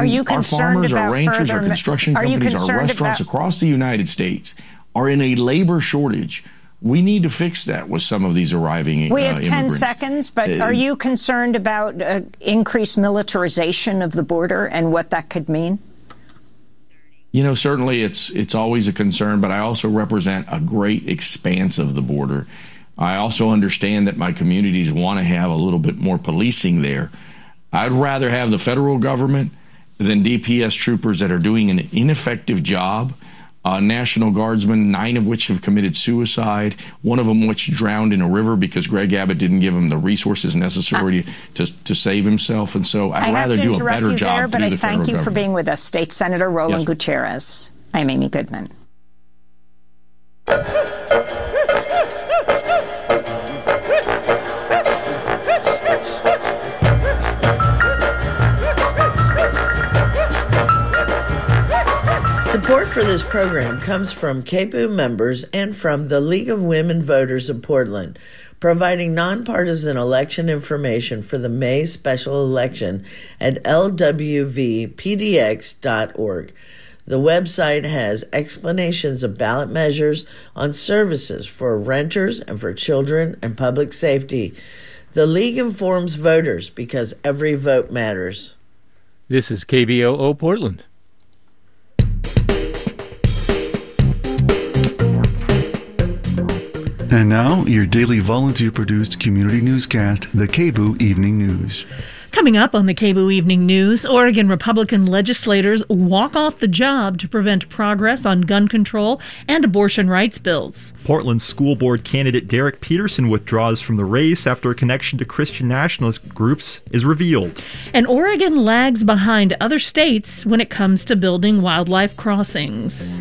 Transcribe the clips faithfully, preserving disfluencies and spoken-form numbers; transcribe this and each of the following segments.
Are you our farmers, our ranchers, our construction are companies, our restaurants about, across the United States are in a labor shortage. We need to fix that with some of these arriving We have uh, ten immigrants. seconds, but uh, are you concerned about uh, increased militarization of the border and what that could mean? You know, certainly it's it's always a concern, but I also represent a great expanse of the border. I also understand that my communities want to have a little bit more policing there. I'd rather have the federal government than D P S troopers that are doing an ineffective job. Uh, National Guardsmen, nine of which have committed suicide, one of them which drowned in a river because Greg Abbott didn't give him the resources necessary uh, to to save himself. And so I'd I rather do a better you job there, through but I the thank federal you government. for being with us, State Senator Roland Yes. Gutierrez. I'm Amy Goodman. Support for this program comes from K B O members and from the League of Women Voters of Portland, providing nonpartisan election information for the May special election at L W V P D X dot org. The website has explanations of ballot measures on services for renters and for children and public safety. The League informs voters because every vote matters. This is K B O O Portland. And now, your daily volunteer-produced community newscast, the K B O Evening News. Coming up on the K B O Evening News, Oregon Republican legislators walk off the job to prevent progress on gun control and abortion rights bills. Portland School Board candidate Derek Peterson withdraws from the race after a connection to Christian nationalist groups is revealed. And Oregon lags behind other states when it comes to building wildlife crossings.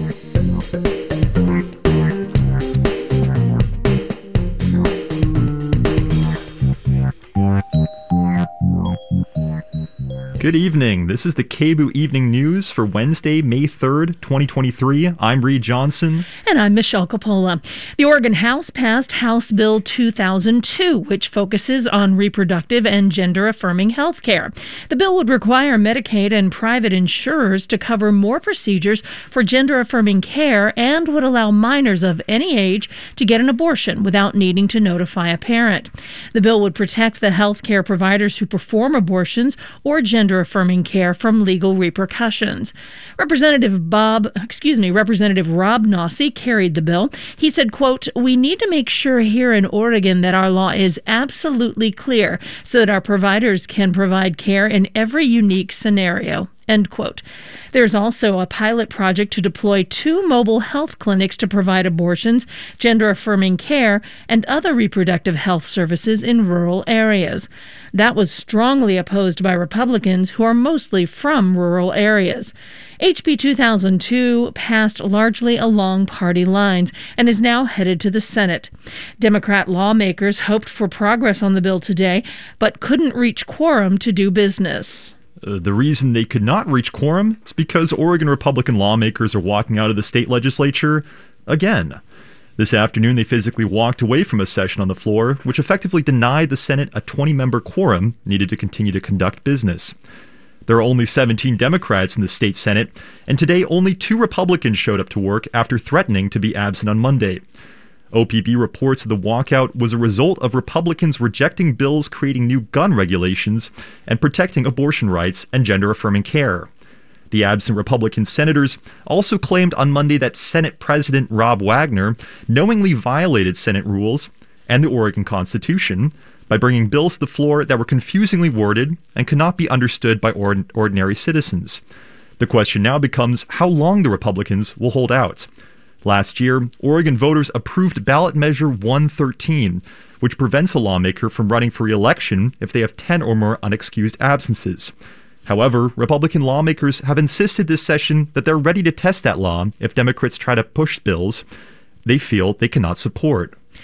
Good evening. This is the K B O Evening News for Wednesday, May third, twenty twenty-three. I'm Reed Johnson. And I'm Michelle Coppola. The Oregon House passed House Bill two thousand two, which focuses on reproductive and gender-affirming health care. The bill would require Medicaid and private insurers to cover more procedures for gender-affirming care and would allow minors of any age to get an abortion without needing to notify a parent. The bill would protect the health care providers who perform abortions or gender-affirming care from legal repercussions. Representative Bob, excuse me, Representative Rob Nossi carried the bill. He said, quote, "We need to make sure here in Oregon that our law is absolutely clear so that our providers can provide care in every unique scenario." End quote. There's also a pilot project to deploy two mobile health clinics to provide abortions, gender-affirming care, and other reproductive health services in rural areas. That was strongly opposed by Republicans who are mostly from rural areas. H B two thousand two passed largely along party lines and is now headed to the Senate. Democrat lawmakers hoped for progress on the bill today, but couldn't reach quorum to do business. Uh, the reason they could not reach quorum is because Oregon Republican lawmakers are walking out of the state legislature again. This afternoon, they physically walked away from a session on the floor, which effectively denied the Senate a twenty-member quorum needed to continue to conduct business. There are only seventeen Democrats in the state Senate, and today only two Republicans showed up to work after threatening to be absent on Monday. O P B reports the walkout was a result of Republicans rejecting bills creating new gun regulations and protecting abortion rights and gender-affirming care. The absent Republican senators also claimed on Monday that Senate President Rob Wagner knowingly violated Senate rules and the Oregon Constitution by bringing bills to the floor that were confusingly worded and could not be understood by ord- ordinary citizens. The question now becomes how long the Republicans will hold out. Last year, Oregon voters approved ballot measure one thirteen, which prevents a lawmaker from running for re-election if they have ten or more unexcused absences. However, Republican lawmakers have insisted this session that they're ready to test that law if Democrats try to push bills they feel they cannot support.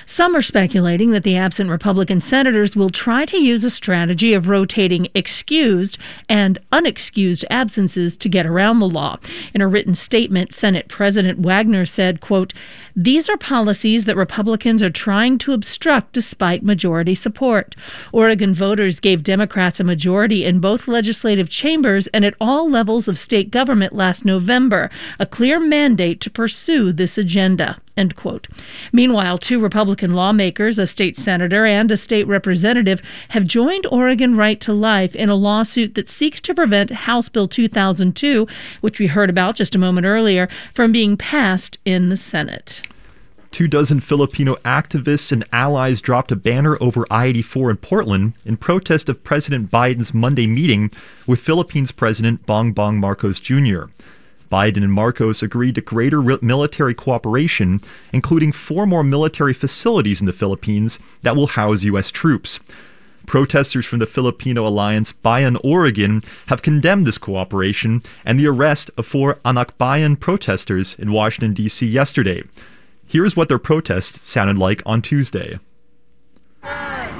Some are speculating that the absent Republican senators will try to use a strategy of rotating excused and unexcused absences to get around the law. In a written statement, Senate President Wagner said, quote, "These are policies that Republicans are trying to obstruct despite majority support. Oregon voters gave Democrats a majority in both legislative chambers and at all levels of state government last November, a clear mandate to pursue this agenda." End quote. Meanwhile, two Republican lawmakers, a state senator and a state representative, have joined Oregon Right to Life in a lawsuit that seeks to prevent House Bill two thousand two, which we heard about just a moment earlier, from being passed in the Senate. Two dozen Filipino activists and allies dropped a banner over I eighty-four in Portland in protest of President Biden's Monday meeting with Philippines President Bongbong Marcos Junior Biden and Marcos agreed to greater re- military cooperation, including four more military facilities in the Philippines that will house U S troops. Protesters from the Filipino alliance Bayan Oregon have condemned this cooperation and the arrest of four Anak Bayan protesters in Washington, D C yesterday. Here's what their protest sounded like on Tuesday. No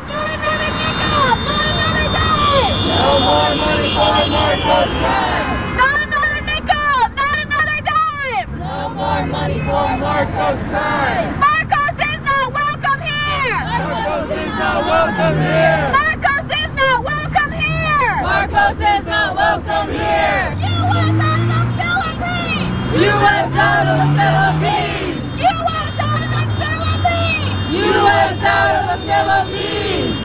more money for Marcos crime! Not another nickel! Not another dime! No more money for Marcos crime! Marcos is not welcome here! Marcos is not welcome here! Marcos is not welcome here! Marcos is not welcome here! U S out of the Philippines! U S out of the Philippines! U S out of the Philippines!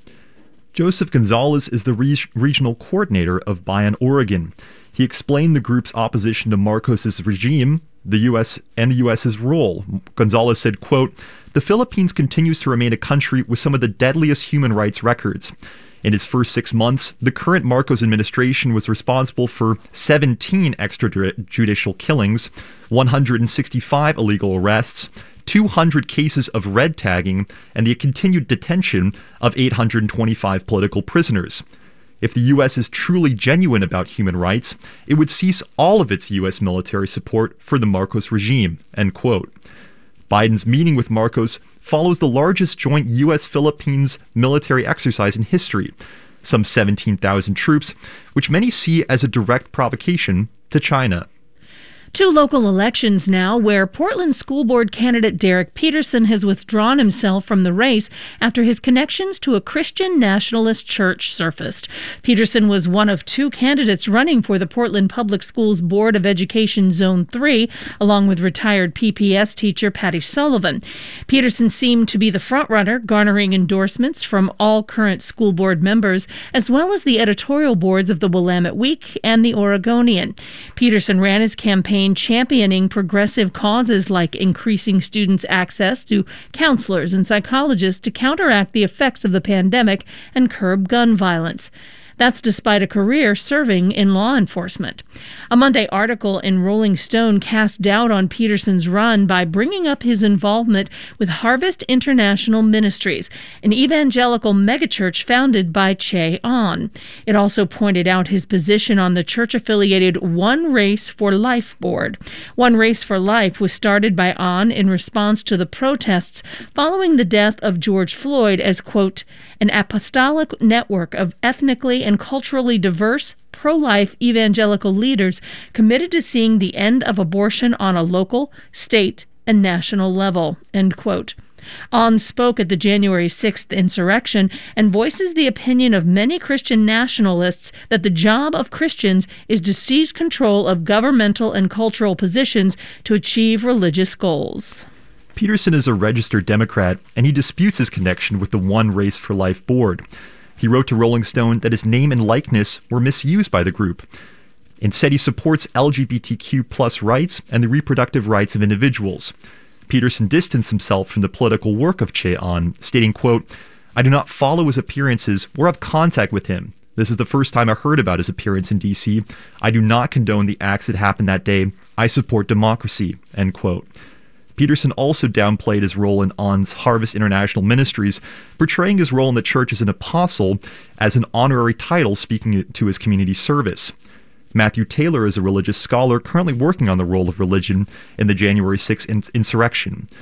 Joseph Gonzalez is the re- regional coordinator of Bayan Oregon. He explained the group's opposition to Marcos's regime, the U S and the US's role. Gonzalez said, quote, "The Philippines continues to remain a country with some of the deadliest human rights records. In its first six months, the current Marcos administration was responsible for seventeen extrajudicial killings, one hundred sixty-five illegal arrests, two hundred cases of red tagging, and the continued detention of eight hundred twenty-five political prisoners. If the U S is truly genuine about human rights, it would cease all of its U S military support for the Marcos regime." End quote. Biden's meeting with Marcos follows the largest joint U S-Philippines military exercise in history, some seventeen thousand troops, which many see as a direct provocation to China. Two local elections now, where Portland School Board candidate Derek Peterson has withdrawn himself from the race after his connections to a Christian nationalist church surfaced. Peterson was one of two candidates running for the Portland Public Schools Board of Education Zone three, along with retired P P S teacher Patty Sullivan. Peterson seemed to be the frontrunner, garnering endorsements from all current school board members, as well as the editorial boards of the Willamette Week and the Oregonian. Peterson ran his campaign championing progressive causes like increasing students' access to counselors and psychologists to counteract the effects of the pandemic and curb gun violence. That's despite a career serving in law enforcement. A Monday article in Rolling Stone cast doubt on Peterson's run by bringing up his involvement with Harvest International Ministries, an evangelical megachurch founded by Che Ahn. It also pointed out his position on the church-affiliated One Race for Life board. One Race for Life was started by Ahn in response to the protests following the death of George Floyd as, quote, an apostolic network of ethnically and culturally diverse, pro-life evangelical leaders committed to seeing the end of abortion on a local, state, and national level, end quote. Ahn spoke at the January sixth insurrection and voices the opinion of many Christian nationalists that the job of Christians is to seize control of governmental and cultural positions to achieve religious goals. Peterson is a registered Democrat, and he disputes his connection with the One Race for Life board. He wrote to Rolling Stone that his name and likeness were misused by the group. Instead, he supports L G B T Q plus rights and the reproductive rights of individuals. Peterson distanced himself from the political work of Che Ahn, stating, quote, "I do not follow his appearances or have contact with him. This is the first time I heard about his appearance in D C. I do not condone the acts that happened that day. I support democracy," end quote. Peterson also downplayed his role in Ahn's Harvest International Ministries, portraying his role in the church as an apostle as an honorary title speaking to his community service. Matthew Taylor is a religious scholar currently working on the role of religion in the January sixth ins- insurrection.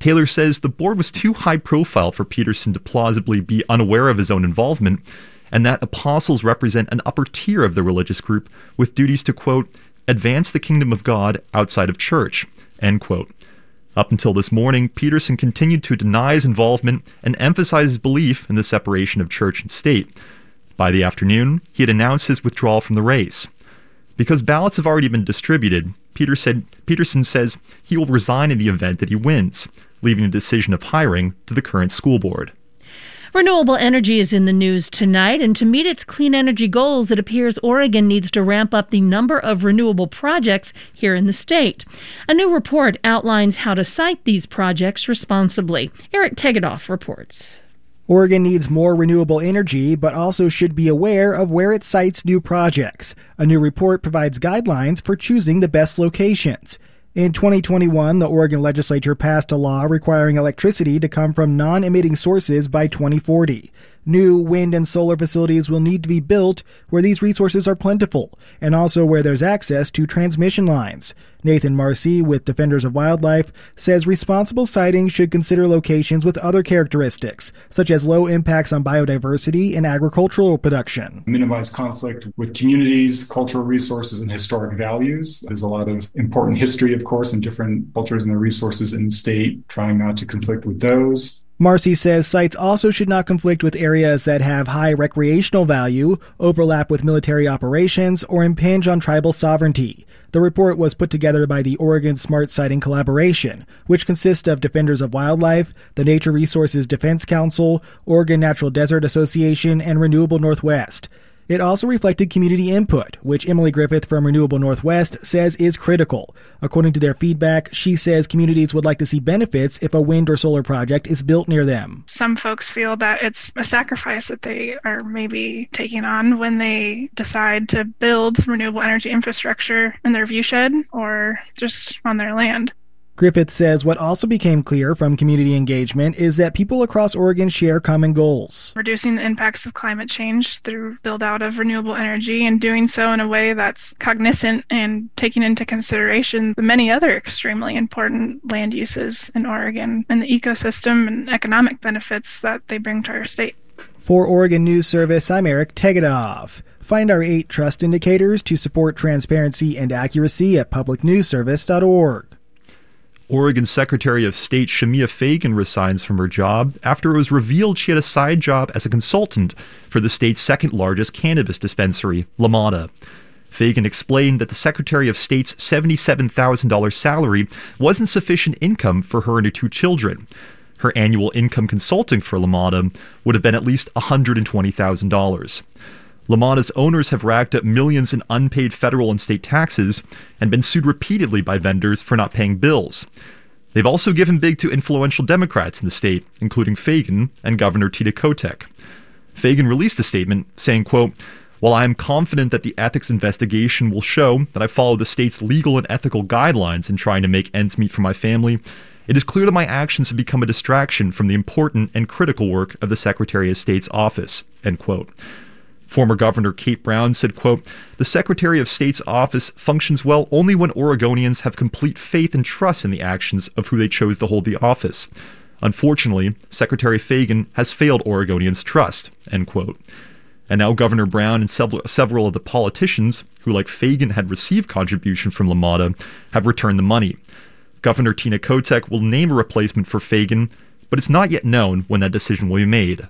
Taylor says the board was too high profile for Peterson to plausibly be unaware of his own involvement, and that apostles represent an upper tier of the religious group with duties to, quote, advance the kingdom of God outside of church, end quote. Up until this morning, Peterson continued to deny his involvement and emphasize his belief in the separation of church and state. By the afternoon, he had announced his withdrawal from the race. Because ballots have already been distributed, Peter said, Peterson says he will resign in the event that he wins, leaving the decision of hiring to the current school board. Renewable energy is in the news tonight, and to meet its clean energy goals, it appears Oregon needs to ramp up the number of renewable projects here in the state. A new report outlines how to site these projects responsibly. Eric Tegedoff reports. Oregon needs more renewable energy, but also should be aware of where it sites new projects. A new report provides guidelines for choosing the best locations. In twenty twenty-one, the Oregon legislature passed a law requiring electricity to come from non-emitting sources by twenty forty. New wind and solar facilities will need to be built where these resources are plentiful, and also where there's access to transmission lines. Nathan Marcy with Defenders of Wildlife says responsible siting should consider locations with other characteristics, such as low impacts on biodiversity and agricultural production. Minimize conflict with communities, cultural resources, and historic values. There's a lot of important history, of course, in different cultures and their resources in the state, trying not to conflict with those. Marcy says sites also should not conflict with areas that have high recreational value, overlap with military operations, or impinge on tribal sovereignty. The report was put together by the Oregon Smart Siting Collaboration, which consists of Defenders of Wildlife, the Nature Resources Defense Council, Oregon Natural Desert Association, and Renewable Northwest. It also reflected community input, which Emily Griffith from Renewable Northwest says is critical. According to their feedback, she says communities would like to see benefits if a wind or solar project is built near them. Some folks feel that it's a sacrifice that they are maybe taking on when they decide to build renewable energy infrastructure in their viewshed or just on their land. Griffith says what also became clear from community engagement is that people across Oregon share common goals. Reducing the impacts of climate change through build-out of renewable energy, and doing so in a way that's cognizant and taking into consideration the many other extremely important land uses in Oregon and the ecosystem and economic benefits that they bring to our state. For Oregon News Service, I'm Eric Tegedoff. Find our eight trust indicators to support transparency and accuracy at public news service dot org. Oregon Secretary of State Shemia Fagan resigns from her job after it was revealed she had a side job as a consultant for the state's second-largest cannabis dispensary, LaMotta. Fagan explained that the Secretary of State's seventy-seven thousand dollars salary wasn't sufficient income for her and her two children. Her annual income consulting for LaMotta would have been at least one hundred twenty thousand dollars. LaMotta's owners have racked up millions in unpaid federal and state taxes and been sued repeatedly by vendors for not paying bills. They've also given big to influential Democrats in the state, including Fagan and Governor Tina Kotek. Fagan released a statement saying, quote, "While I am confident that the ethics investigation will show that I follow the state's legal and ethical guidelines in trying to make ends meet for my family, it is clear that my actions have become a distraction from the important and critical work of the Secretary of State's office," end quote. Former Governor Kate Brown said, quote, "The Secretary of State's office functions well only when Oregonians have complete faith and trust in the actions of who they chose to hold the office. Unfortunately, Secretary Fagan has failed Oregonians' trust," end quote. And now Governor Brown and several, several of the politicians who, like Fagan, had received contribution from LaMotta have returned the money. Governor Tina Kotek will name a replacement for Fagan, but it's not yet known when that decision will be made.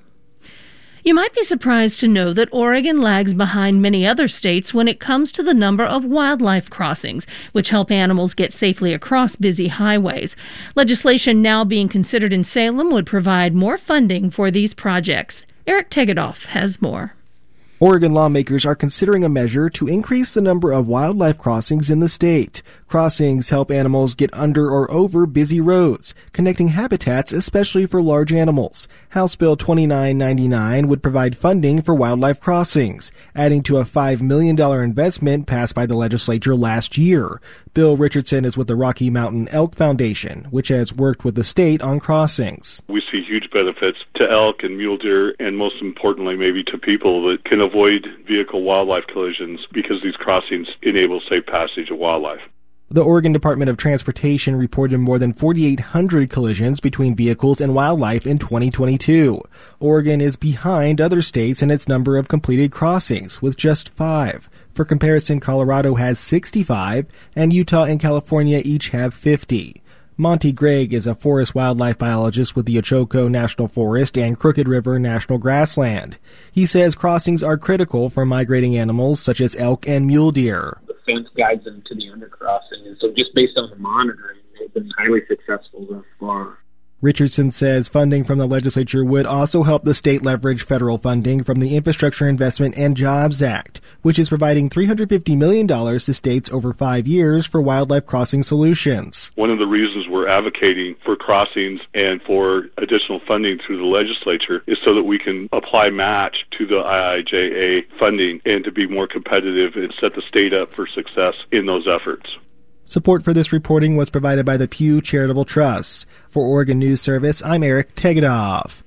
You might be surprised to know that Oregon lags behind many other states when it comes to the number of wildlife crossings, which help animals get safely across busy highways. Legislation now being considered in Salem would provide more funding for these projects. Eric Tegedoff has more. Oregon lawmakers are considering a measure to increase the number of wildlife crossings in the state. Crossings help animals get under or over busy roads, connecting habitats especially for large animals. House Bill twenty-nine ninety-nine would provide funding for wildlife crossings, adding to a five million dollars investment passed by the legislature last year. Bill Richardson is with the Rocky Mountain Elk Foundation, which has worked with the state on crossings. We see huge benefits to elk and mule deer, and most importantly maybe to people that can avoid vehicle-wildlife collisions because these crossings enable safe passage of wildlife. The Oregon Department of Transportation reported more than forty-eight hundred collisions between vehicles and wildlife in twenty twenty-two. Oregon is behind other states in its number of completed crossings, with just five. For comparison, Colorado has sixty-five, and Utah and California each have fifty. Monty Gregg is a forest wildlife biologist with the Ochoco National Forest and Crooked River National Grassland. He says crossings are critical for migrating animals such as elk and mule deer. The fence guides them to the undercrossing, and so just based on the monitoring, they've been highly successful thus far. Richardson says funding from the legislature would also help the state leverage federal funding from the Infrastructure Investment and Jobs Act, which is providing three hundred fifty million dollars to states over five years for wildlife crossing solutions. One of the reasons we're advocating for crossings and for additional funding through the legislature is so that we can apply match to the I I J A funding and to be more competitive and set the state up for success in those efforts. Support for this reporting was provided by the Pew Charitable Trust. For Oregon News Service, I'm Eric Tegedoff.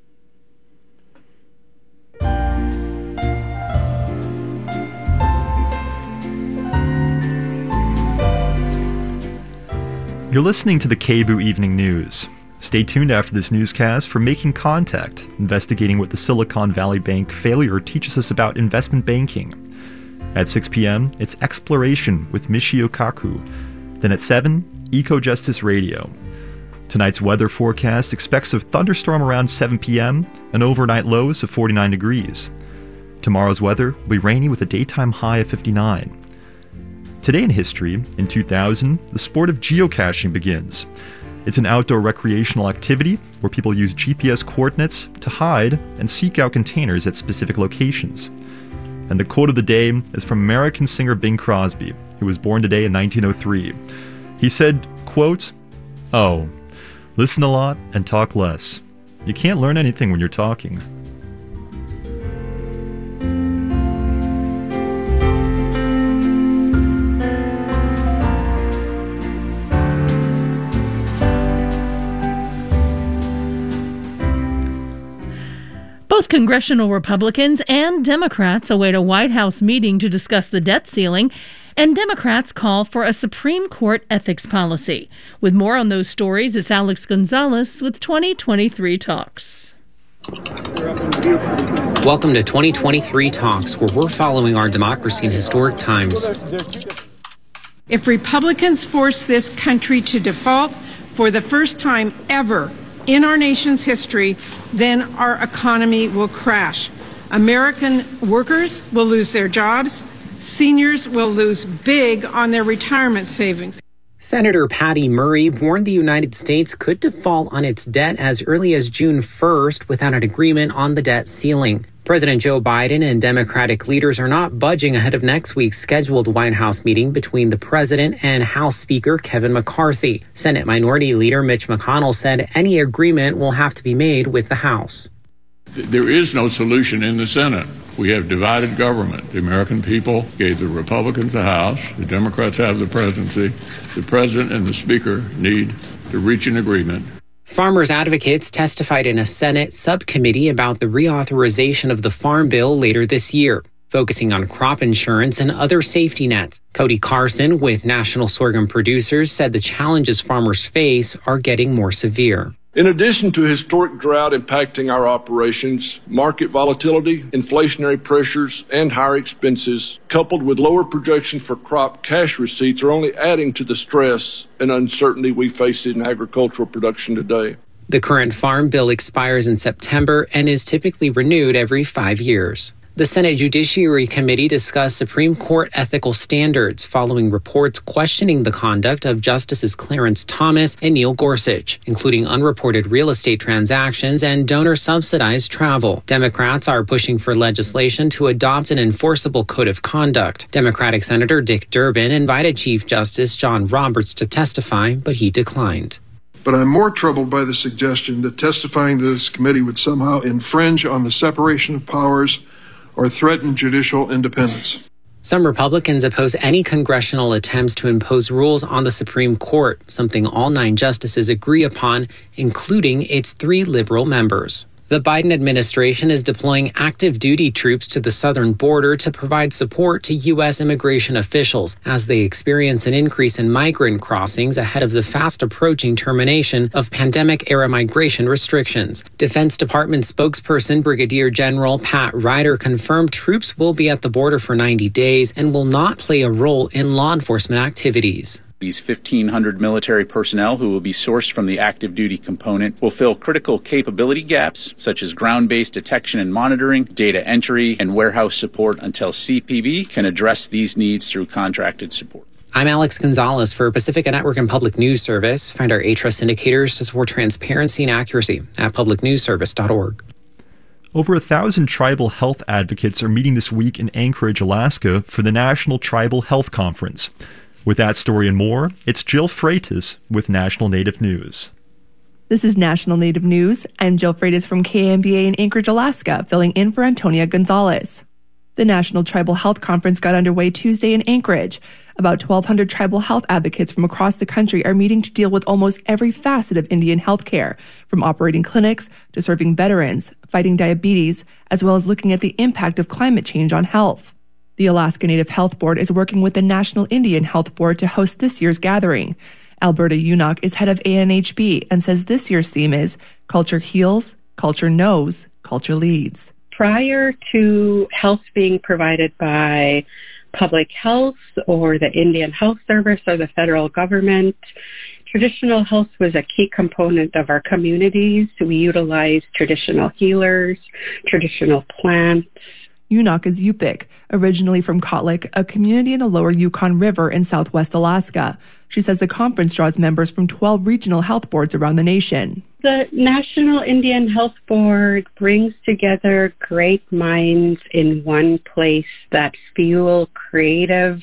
You're listening to the K B O O Evening News. Stay tuned after this newscast for Making Contact, investigating what the Silicon Valley Bank failure teaches us about investment banking. At six p.m., it's Exploration with Michio Kaku. Then at seven, Eco-Justice Radio. Tonight's weather forecast expects a thunderstorm around seven p.m. and overnight lows of forty-nine degrees. Tomorrow's weather will be rainy with a daytime high of fifty-nine. Today in history, in two thousand, the sport of geocaching begins. It's an outdoor recreational activity where people use G P S coordinates to hide and seek out containers at specific locations. And the quote of the day is from American singer Bing Crosby, who was born today in nineteen oh three. He said, quote, "Oh, listen a lot and talk less. You can't learn anything when you're talking." Both congressional Republicans and Democrats await a White House meeting to discuss the debt ceiling, and Democrats call for a Supreme Court ethics policy. With more on those stories, it's Alex Gonzalez with twenty twenty-three Talks. Welcome to twenty twenty-three Talks, where we're following our democracy in historic times. If Republicans force this country to default for the first time ever in our nation's history, then our economy will crash. American workers will lose their jobs. Seniors will lose big on their retirement savings. Senator Patty Murray warned the United States could default on its debt as early as June first without an agreement on the debt ceiling. President Joe Biden and Democratic leaders are not budging ahead of next week's scheduled White House meeting between the president and House Speaker Kevin McCarthy. Senate Minority Leader Mitch McConnell said any agreement will have to be made with the House. There is no solution in the Senate. We have divided government. The American people gave the Republicans the House. The Democrats have the presidency. The president and the Speaker need to reach an agreement. Farmers advocates testified in a Senate subcommittee about the reauthorization of the Farm Bill later this year, focusing on crop insurance and other safety nets. Cody Carson with National Sorghum Producers said the challenges farmers face are getting more severe. In addition to historic drought impacting our operations, market volatility, inflationary pressures, and higher expenses, coupled with lower projections for crop cash receipts, are only adding to the stress and uncertainty we face in agricultural production today. The current Farm Bill expires in September and is typically renewed every five years. The Senate Judiciary Committee discussed Supreme Court ethical standards following reports questioning the conduct of Justices Clarence Thomas and Neil Gorsuch, including unreported real estate transactions and donor-subsidized travel. Democrats are pushing for legislation to adopt an enforceable code of conduct. Democratic Senator Dick Durbin invited Chief Justice John Roberts to testify, but he declined. But I'm more troubled by the suggestion that testifying to this committee would somehow infringe on the separation of powers or threaten judicial independence. Some Republicans oppose any congressional attempts to impose rules on the Supreme Court, something all nine justices agree upon, including its three liberal members. The Biden administration is deploying active duty troops to the southern border to provide support to U S immigration officials as they experience an increase in migrant crossings ahead of the fast approaching termination of pandemic-era migration restrictions. Defense Department spokesperson Brigadier General Pat Ryder confirmed troops will be at the border for ninety days and will not play a role in law enforcement activities. These fifteen hundred military personnel who will be sourced from the active duty component will fill critical capability gaps such as ground-based detection and monitoring, data entry, and warehouse support until C P B can address these needs through contracted support. I'm Alex Gonzalez for Pacifica Network and Public News Service. Find our A-Trust indicators to support transparency and accuracy at public news service dot org. Over a thousand tribal health advocates are meeting this week in Anchorage, Alaska for the National Tribal Health Conference. With that story and more, it's Jill Freitas with National Native News. This is National Native News. I'm Jill Freitas from K M B A in Anchorage, Alaska, filling in for Antonia Gonzalez. The National Tribal Health Conference got underway Tuesday in Anchorage. About twelve hundred tribal health advocates from across the country are meeting to deal with almost every facet of Indian healthcare, from operating clinics to serving veterans, fighting diabetes, as well as looking at the impact of climate change on health. The Alaska Native Health Board is working with the National Indian Health Board to host this year's gathering. Alberta Unock is head of A N H B and says this year's theme is Culture Heals, Culture Knows, Culture Leads. Prior to health being provided by public health or the Indian Health Service or the federal government, traditional health was a key component of our communities. We utilized traditional healers, traditional plants. Unock is Yupik, originally from Kotlik, a community in the lower Yukon River in southwest Alaska. She says the conference draws members from twelve regional health boards around the nation. The National Indian Health Board brings together great minds in one place that fuel creative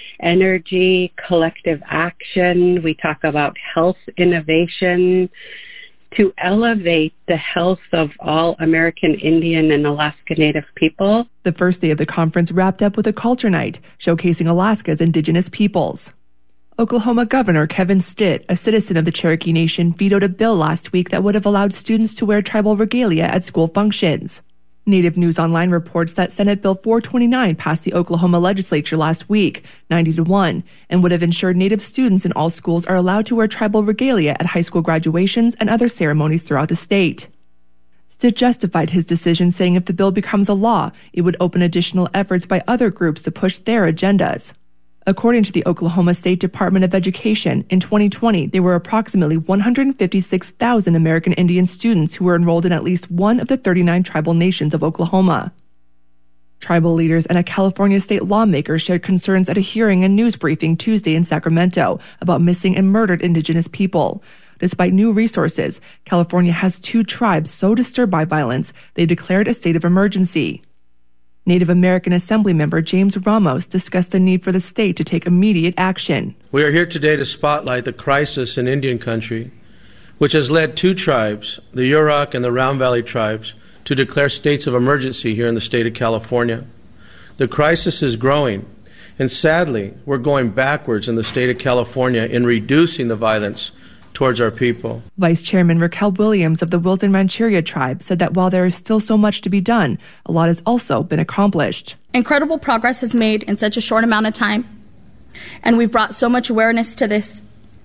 energy, collective action. We talk about health innovation to elevate the health of all American Indian and Alaska Native people. The first day of the conference wrapped up with a culture night, showcasing Alaska's Indigenous peoples. Oklahoma Governor Kevin Stitt, a citizen of the Cherokee Nation, vetoed a bill last week that would have allowed students to wear tribal regalia at school functions. Native News Online reports that Senate Bill four twenty-nine passed the Oklahoma legislature last week, ninety to one, and would have ensured Native students in all schools are allowed to wear tribal regalia at high school graduations and other ceremonies throughout the state. Stitt justified his decision, saying if the bill becomes a law, it would open additional efforts by other groups to push their agendas. According to the Oklahoma State Department of Education, in twenty twenty, there were approximately one hundred fifty-six thousand American Indian students who were enrolled in at least one of the thirty-nine tribal nations of Oklahoma. Tribal leaders and a California state lawmaker shared concerns at a hearing and news briefing Tuesday in Sacramento about missing and murdered Indigenous people. Despite new resources, California has two tribes so disturbed by violence, they declared a state of emergency. Native American Assembly member James Ramos discussed the need for the state to take immediate action. We are here today to spotlight the crisis in Indian country, which has led two tribes, the Yurok and the Round Valley tribes, to declare states of emergency here in the state of California. The crisis is growing, and sadly, we're going backwards in the state of California in reducing the violence towards our people. Vice Chairman Raquel Williams of the Wilton Rancheria tribe said that while there is still so much to be done, a lot has also been accomplished. Incredible progress is made in such a short amount of time, and we've brought so much awareness to this.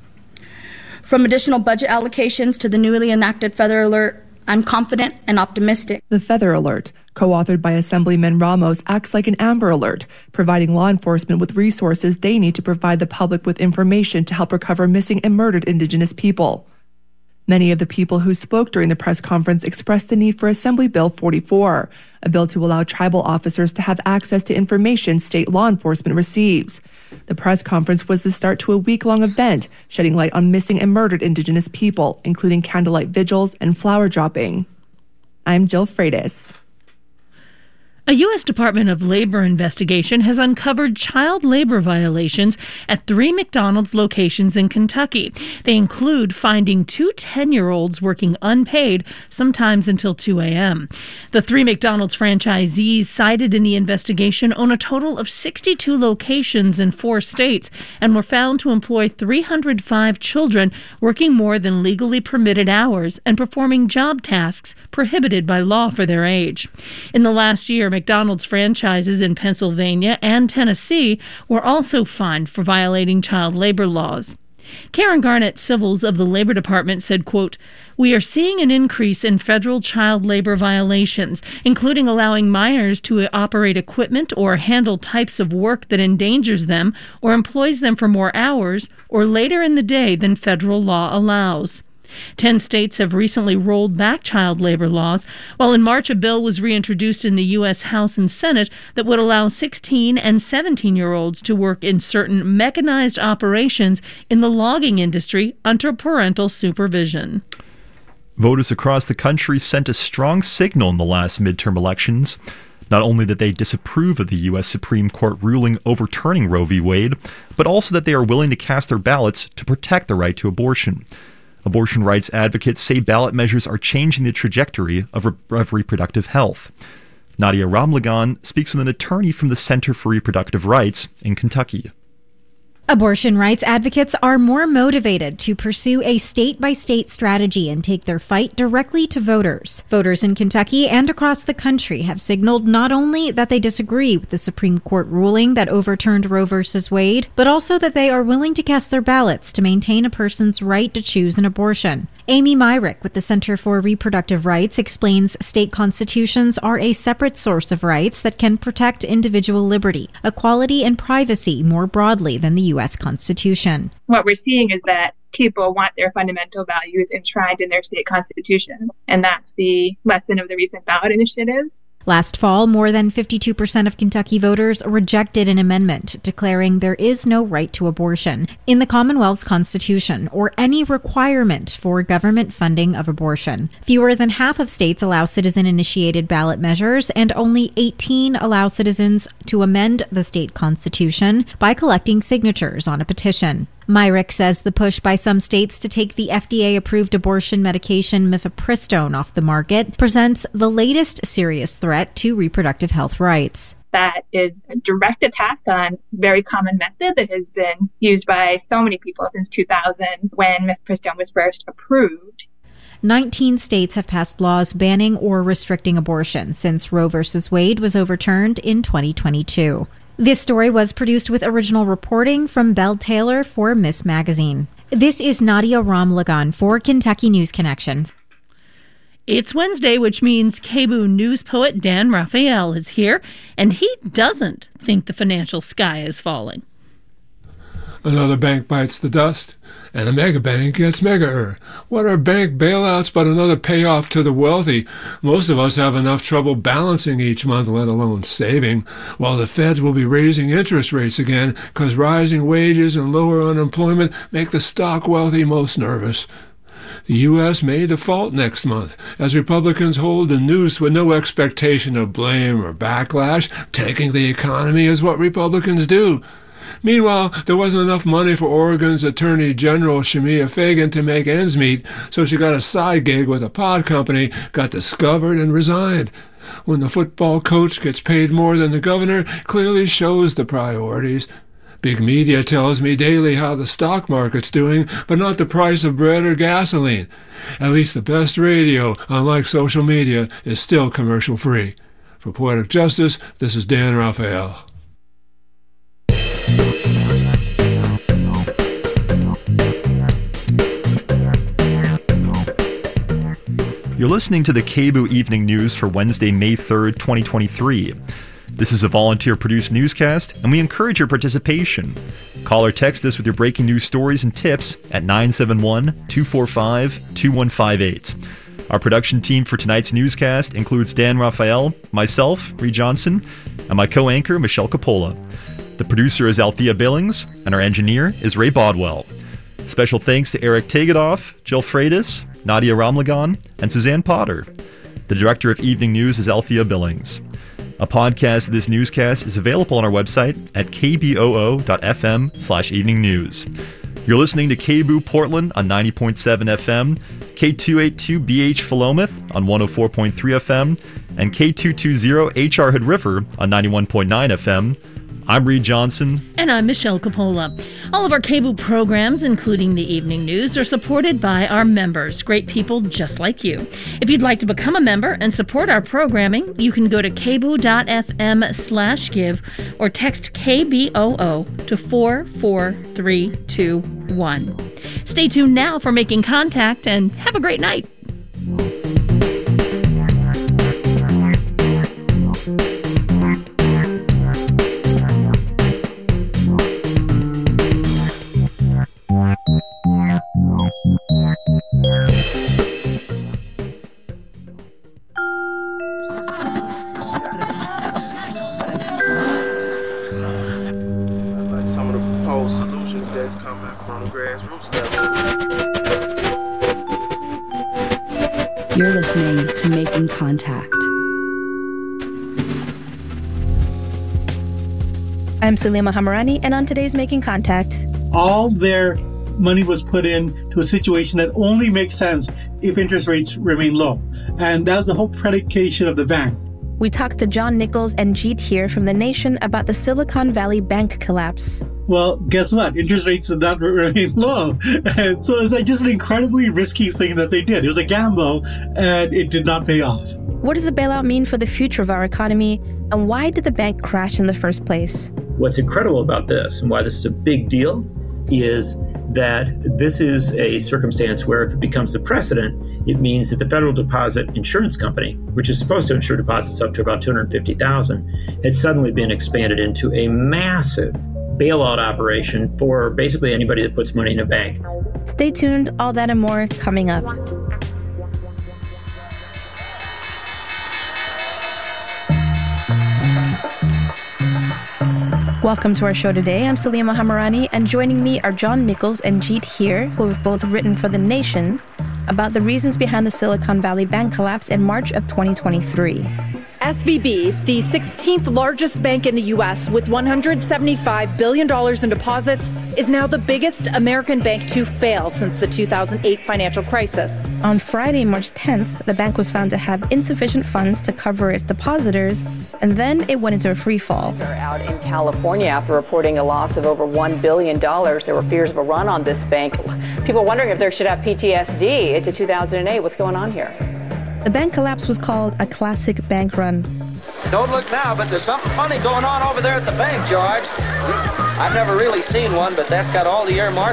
From additional budget allocations to the newly enacted Feather Alert, I'm confident and optimistic. The Feather Alert, co-authored by Assemblyman Ramos, acts like an Amber Alert, providing law enforcement with resources they need to provide the public with information to help recover missing and murdered Indigenous people. Many of the people who spoke during the press conference expressed the need for Assembly Bill forty-four, a bill to allow tribal officers to have access to information state law enforcement receives. The press conference was the start to a week-long event shedding light on missing and murdered Indigenous people, including candlelight vigils and flower dropping. I'm Jill Freitas. A U S Department of Labor investigation has uncovered child labor violations at three McDonald's locations in Kentucky. They include finding two ten-year-olds working unpaid, sometimes until two a.m. The three McDonald's franchisees cited in the investigation own a total of sixty-two locations in four states and were found to employ three hundred five children working more than legally permitted hours and performing job tasks prohibited by law for their age. In the last year, McDonald's franchises in Pennsylvania and Tennessee were also fined for violating child labor laws. Karen Garnett Civils of the Labor Department said, quote, "We are seeing an increase in federal child labor violations, including allowing minors to operate equipment or handle types of work that endangers them or employs them for more hours or later in the day than federal law allows." Ten states have recently rolled back child labor laws, while in March a bill was reintroduced in the U S House and Senate that would allow sixteen and seventeen-year-olds to work in certain mechanized operations in the logging industry under parental supervision. Voters across the country sent a strong signal in the last midterm elections. Not only that they disapprove of the U S Supreme Court ruling overturning Roe v. Wade, but also that they are willing to cast their ballots to protect the right to abortion. Abortion rights advocates say ballot measures are changing the trajectory of, re- of reproductive health. Nadia Ramlagan speaks with an attorney from the Center for Reproductive Rights in Kentucky. Abortion rights advocates are more motivated to pursue a state-by-state strategy and take their fight directly to voters. Voters in Kentucky and across the country have signaled not only that they disagree with the Supreme Court ruling that overturned Roe v. Wade, but also that they are willing to cast their ballots to maintain a person's right to choose an abortion. Amy Myrick with the Center for Reproductive Rights explains state constitutions are a separate source of rights that can protect individual liberty, equality, and privacy more broadly than the U S Constitution. What we're seeing is that people want their fundamental values enshrined in their state constitutions, and that's the lesson of the recent ballot initiatives. Last fall, more than fifty-two percent of Kentucky voters rejected an amendment declaring there is no right to abortion in the Commonwealth's Constitution or any requirement for government funding of abortion. Fewer than half of states allow citizen-initiated ballot measures, and only eighteen allow citizens to amend the state constitution by collecting signatures on a petition. Myrick says the push by some states to take the F D A-approved abortion medication mifepristone off the market presents the latest serious threat to reproductive health rights. That is a direct attack on a very common method that has been used by so many people since two thousand when mifepristone was first approved. nineteen states have passed laws banning or restricting abortion since Roe v. Wade was overturned in twenty twenty-two. This story was produced with original reporting from Belle Taylor for Miss Magazine. This is Nadia Ramlagan for Kentucky News Connection. It's Wednesday, which means K B O O news poet Dan Raphael is here, and he doesn't think the financial sky is falling. Another bank bites the dust, and a mega bank gets mega-er. What are bank bailouts but another payoff to the wealthy? Most of us have enough trouble balancing each month, let alone saving, while the feds will be raising interest rates again because rising wages and lower unemployment make the stock wealthy most nervous. The U S may default next month, as Republicans hold the noose with no expectation of blame or backlash. Tanking the economy is what Republicans do. Meanwhile, there wasn't enough money for Oregon's Attorney General Shemia Fagan to make ends meet, so she got a side gig with a pod company, got discovered, and resigned. When the football coach gets paid more than the governor, clearly shows the priorities. Big media tells me daily how the stock market's doing, but not the price of bread or gasoline. At least the best radio, unlike social media, is still commercial-free. For Poetic Justice, this is Dan Raphael. You're listening to the K B O O Evening News for Wednesday, May third, twenty twenty-three. This is a volunteer-produced newscast, and we encourage your participation. Call or text us with your breaking news stories and tips at nine seven one, two four five, two one five eight. Our production team for tonight's newscast includes Dan Raphael, myself, Ree Johnson, and my co-anchor, Michelle Coppola. The producer is Althea Billings, and our engineer is Ray Bodwell. Special thanks to Eric Tegedoff, Jill Freitas, Nadia Ramlagan, and Suzanne Potter. The director of Evening News is Althea Billings. A podcast of this newscast is available on our website at k b o o dot f m slash evening news. You're listening to K B O O Portland on ninety point seven F M, K two eighty-two B H Philomath on one oh four point three F M, and K two twenty H R Hood River on ninety-one point nine F M. I'm Reed Johnson. And I'm Michelle Coppola. All of our K B O O programs, including the evening news, are supported by our members, great people just like you. If you'd like to become a member and support our programming, you can go to k b o o dot f m slash give or text K B O O to four four three two one. Stay tuned now for Making Contact, and have a great night. You're listening to Making Contact. I'm Sulema Hamarani, and on today's Making Contact, all their money was put in to a situation that only makes sense if interest rates remain low. And that was the whole predication of the bank. We talked to John Nichols and Jeet Heer from The Nation about the Silicon Valley Bank collapse. Well, guess what? Interest rates did not remain low. And so it's like just an incredibly risky thing that they did. It was a gamble, and it did not pay off. What does the bailout mean for the future of our economy, and why did the bank crash in the first place? What's incredible about this, and why this is a big deal, is that this is a circumstance where if it becomes the precedent, it means that the Federal Deposit Insurance Company, which is supposed to insure deposits up to about two hundred fifty thousand dollars, has suddenly been expanded into a massive bailout operation for basically anybody that puts money in a bank. Stay tuned, all that and more coming up. Welcome to our show today. I'm Sulema Hamarani, and joining me are John Nichols and Jeet Heer, who have both written for The Nation about the reasons behind the Silicon Valley Bank collapse in March of twenty twenty-three. S V B, the sixteenth largest bank in the U S with one hundred seventy-five billion dollars in deposits, is now the biggest American bank to fail since the two thousand eight financial crisis. On Friday, March tenth, the bank was found to have insufficient funds to cover its depositors, and then it went into a free fall. Out in California after reporting a loss of over one billion dollars. There were fears of a run on this bank. People are wondering if they should have P T S D into two thousand eight. What's going on here? The bank collapse was called a classic bank run. Don't look now, but there's something funny going on over there at the bank, George. I've never really seen one, but that's got all the earmarks.